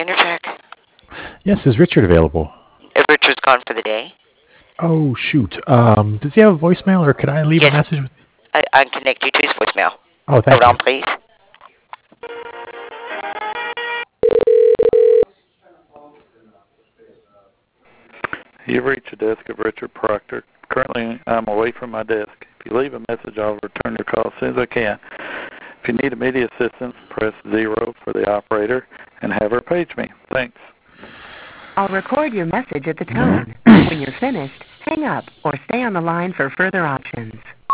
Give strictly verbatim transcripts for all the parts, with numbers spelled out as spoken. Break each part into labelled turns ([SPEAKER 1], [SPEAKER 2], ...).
[SPEAKER 1] minor check.
[SPEAKER 2] Yes, is Richard available?
[SPEAKER 1] If Richard's gone for the day.
[SPEAKER 2] Oh, shoot. Um, does he have a voicemail, or could I leave a
[SPEAKER 1] Yes,
[SPEAKER 2] message with?
[SPEAKER 1] I, I can connect you to his voicemail.
[SPEAKER 2] Oh,
[SPEAKER 1] Hold
[SPEAKER 2] thank
[SPEAKER 1] on,
[SPEAKER 2] you.
[SPEAKER 1] please.
[SPEAKER 3] You've reached the desk of Richard Proctor. Currently, I'm away from my desk. If you leave a message, I'll return your call as soon as I can. If you need immediate assistance, press zero for the operator and have her page me. Thanks.
[SPEAKER 4] I'll record your message at the tone. When you're finished, hang up or stay on the line for further options.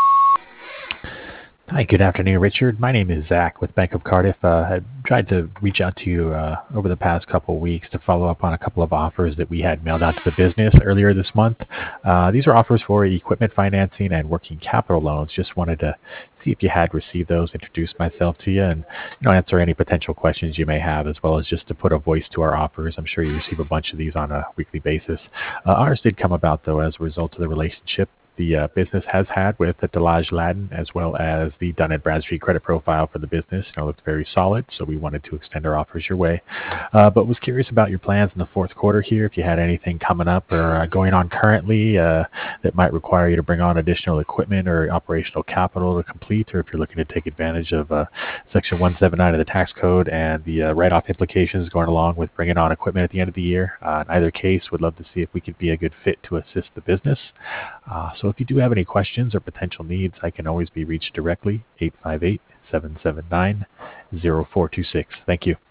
[SPEAKER 2] Hi, good afternoon, Richard. My name is Zach with Bank of Cardiff. Uh, I tried to reach out to you uh, over the past couple of weeks to follow up on a couple of offers that we had mailed out to the business earlier this month. Uh, these are offers for equipment financing and working capital loans. Just wanted to see if you had received those, introduce myself to you, and you know, answer any potential questions you may have, as well as just to put a voice to our offers. I'm sure you receive a bunch of these on a weekly basis. Uh, ours did come about, though, as a result of the relationship the uh, business has had with the Delage Latin, as well as the Dun and Bradstreet credit profile for the business. You know, looked very solid, so we wanted to extend our offers your way. Uh, but was curious about your plans in the fourth quarter here, if you had anything coming up or uh, going on currently uh, that might require you to bring on additional equipment or operational capital to complete, or if you're looking to take advantage of uh, Section one seventy-nine of the tax code and the uh, write-off implications going along with bringing on equipment at the end of the year. Uh, in either case, would love to see if we could be a good fit to assist the business. Uh, so if you do have any questions or potential needs, I can always be reached directly, eight five eight, seven seven nine, zero four two six. Thank you.